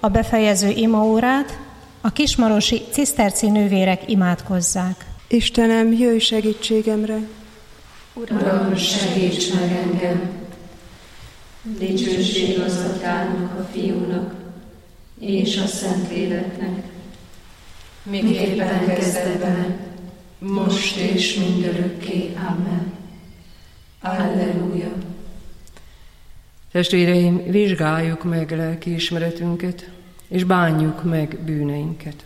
a befejező imaórát a kismarosi ciszterci nővérek imádkozzák. Istenem, jöjj segítségemre! Uram, segíts meg engem! Dicsőség az Atyának, a Fiúnak és a Szentléleknek, miképpen kezdetben, most és mindörökké. Amen. Alleluja! Testvéreim, vizsgáljuk meg lelkiismeretünket, és bánjuk meg bűneinket.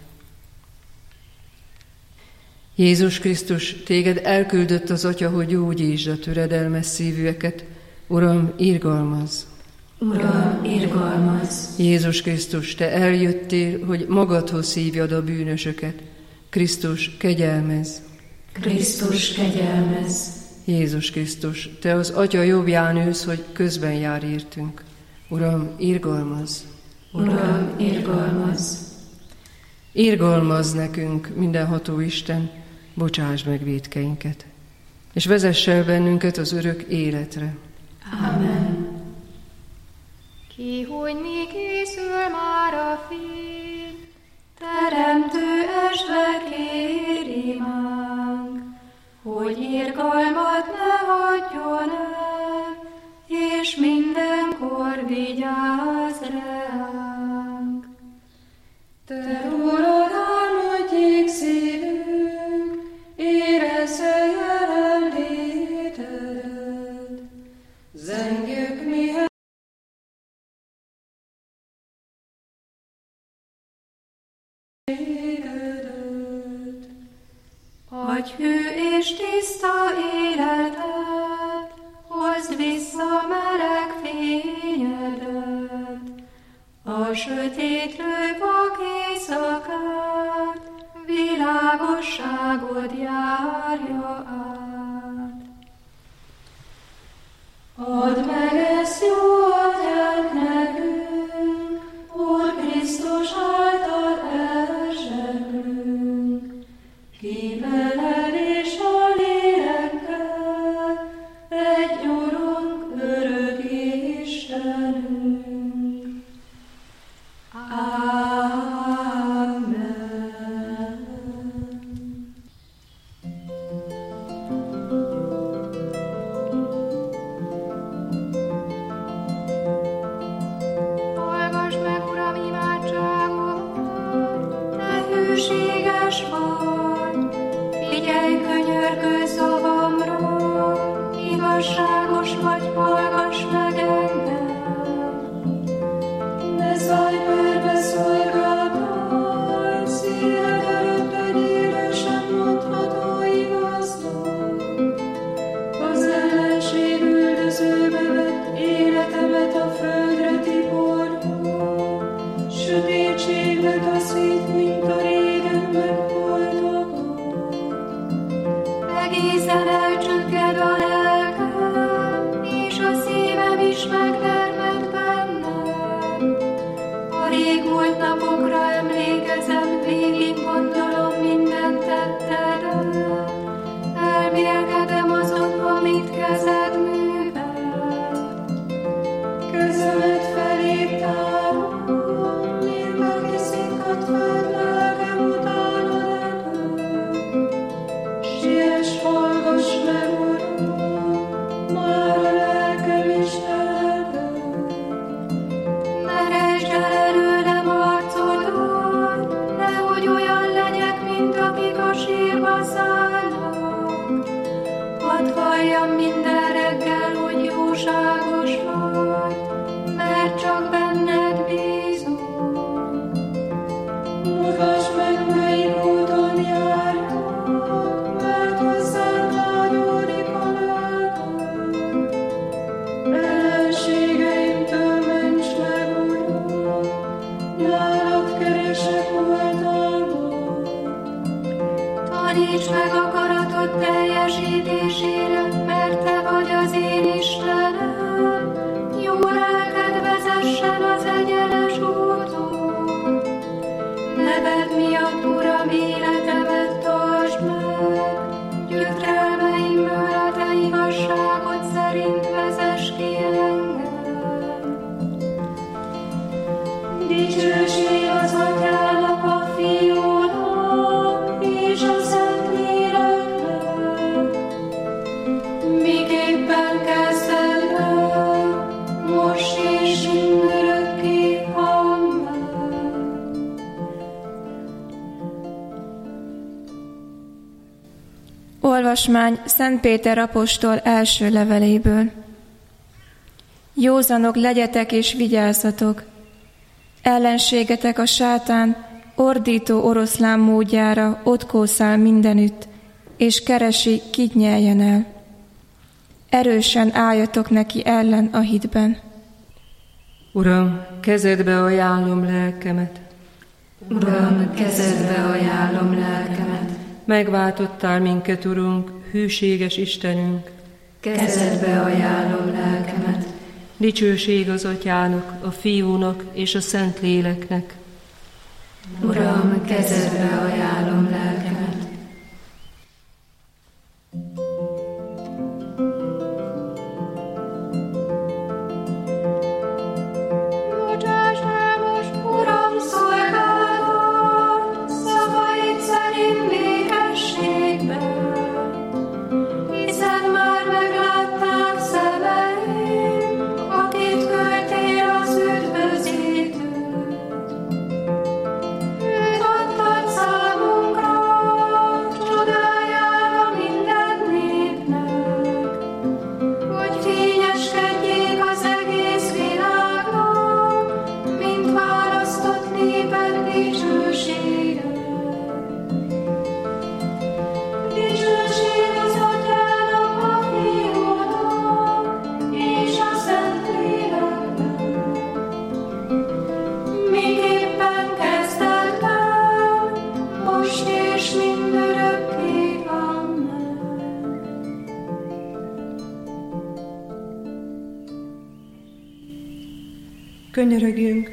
Jézus Krisztus, téged elküldött az Atya, hogy gyógyítsd a töredelmes szívűeket. Uram, irgalmazz! Uram, irgalmazz! Jézus Krisztus, te eljöttél, hogy magadhoz hívjad a bűnösöket. Krisztus, kegyelmezz! Krisztus, kegyelmezz! Jézus Krisztus, te az Atya jobbján ülsz, hogy közben jár értünk. Uram, irgalmazz! Uram, irgalmazz! Irgalmazz nekünk, mindenható Isten, bocsásd meg vétkeinket, és vezess el bennünket az örök életre. Amen. Ki, hogy mi készül már a fény, Teremtő esve kér imánk, hogy irgalmat ne hagyjon el, és mindenkor vigyázz ránk. Te rólad álmodjék szívünk, érezze jelenlétedet, zengjük mi adj hű és tiszta életet, hozd vissza meleg fényedet, a sötétlő vak éjszakát, világosságod járja át. Add meg ezt jó atyánk nekünk, Úr Krisztus által elzseblünk, ki veled és a lélekkel, egy Urunk, örök Istenünk. Amen. hallgass meg, Uram, imádságot, te hűséges vagy, figyelj könyörgő szavamra, igazságos vagy, hallgass meg engem. Ne szállj perbe szolgáltál, színed előtt egy élősen mondható igaznak. Az ellenség üldözőbe vett életemet a földre tiporja, sötétségbe taszít, mint a régen megvoltakat. Egészen elcsökked a lelkem, és a szívem is megtermett bennem. A rég volt napokra emlékezem, végig gondolom minden tettedet. Elmélkedem azon, amit kezed művelt. Kezemet feléd tárom, mint aki szikkat föld, lelkem utána repül. Siess, hallgass meg, Uram, már a lelkem is telel. Ne rejtsd el előlem arcodat, nehogy olyan legyek, mint akik a sírba szállnak. Hadd halljam minden reggel, hogy jóságos vagy, mert csak benned bízom. Mutasd meg, melyik úton járjak, mert hozzánk ágyódik a lelkem. Ellenségeimtől ments meg, Uram, nálad keresek oltalmat. Taníts meg akaratod teljesítésére, mert te vagy az én Istenem. Jó lelked vezessen az egyenes úton. Neved miatt, Uram, életemet tartsd meg. Gyötrelmeimből a te igazságod szerint vezess ki engem. Dicsőség az Atyának, a Fiúnak és a Szentléleknek, miképpen kezdetben, most és mindörökké. Amen. Olvasmány Szent Péter apostol első leveléből. Józanok legyetek és vigyázzatok! Ellenségetek a sátán ordító oroszlán módjára ott kószál mindenütt, és keresi, kit nyeljen el. Erősen álljatok neki ellen a hitben. Uram, kezedbe ajánlom lelkemet. Uram, kezedbe ajánlom lelkemet. Megváltottál minket, Urunk, hűséges Istenünk. Kezedbe ajánlom lelkemet. Dicsőség az Atyának, a Fiúnak és a Szentléleknek. Uram, kezedbe ajánlom lelkemet. Bocsáss el most, Uram, szolgálatot, szavaid szerint békességben, hiszen már meglátták szemeim, akit küldtél az üdvözítőt. Őt adtad számunkra, csodájára minden népnek, hogy fényeskedjék az egész világnak, mint választott néped dicsősége. Dicsőség az Atyának, a Fiúnak és a Szentléleknek, miképpen kezdetben, most és mindörökké. Amen. Könyörögjünk!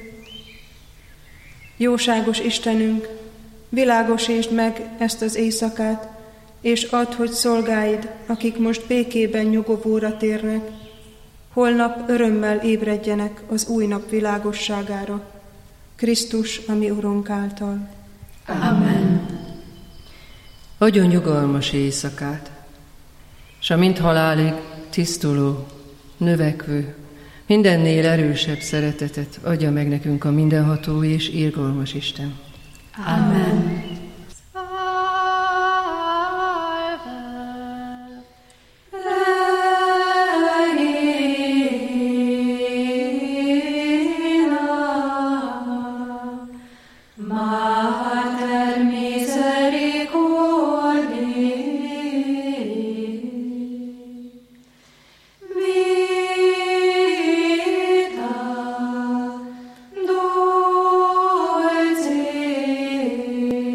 Jóságos Istenünk, világosítsd meg ezt az éjszakát, és add, hogy szolgáid, akik most békében nyugovóra térnek, holnap örömmel ébredjenek az új nap világosságára, Krisztus, a mi Urunk által. Amen. Adjon nyugalmas éjszakát, s a mint halálig tisztuló, növekvő, mindennél erősebb szeretetet adja meg nekünk a mindenható és irgalmas Isten. Amen. Mater misericordiae, vita dulcis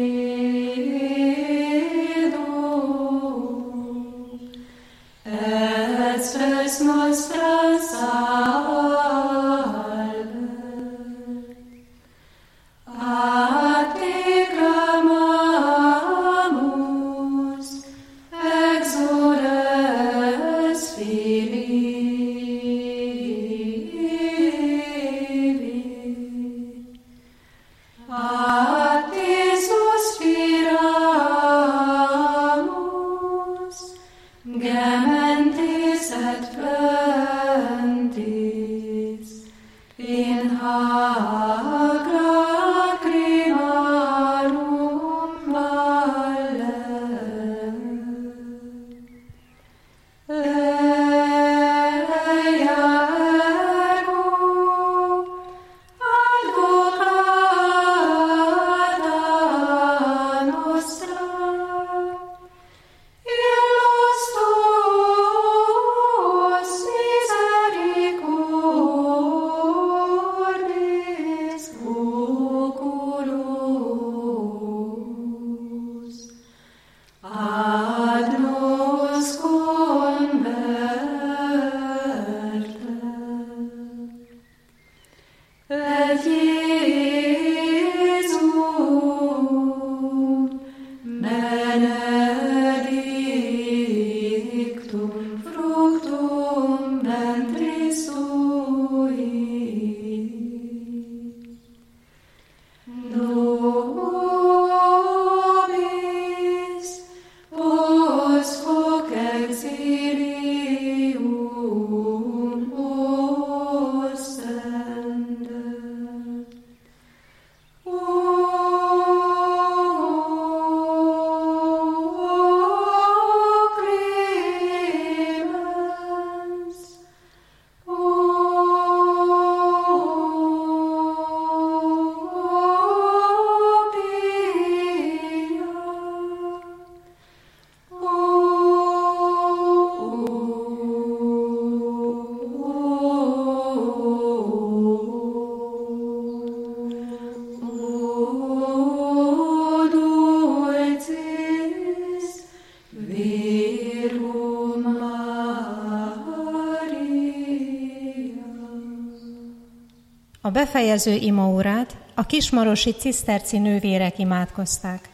A befejező imaórát a kismarosi ciszterci nővérek imádkozták.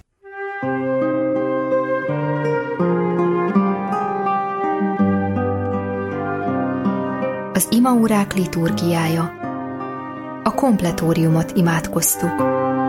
Az imaórák liturgiája. A kompletóriumot imádkoztuk.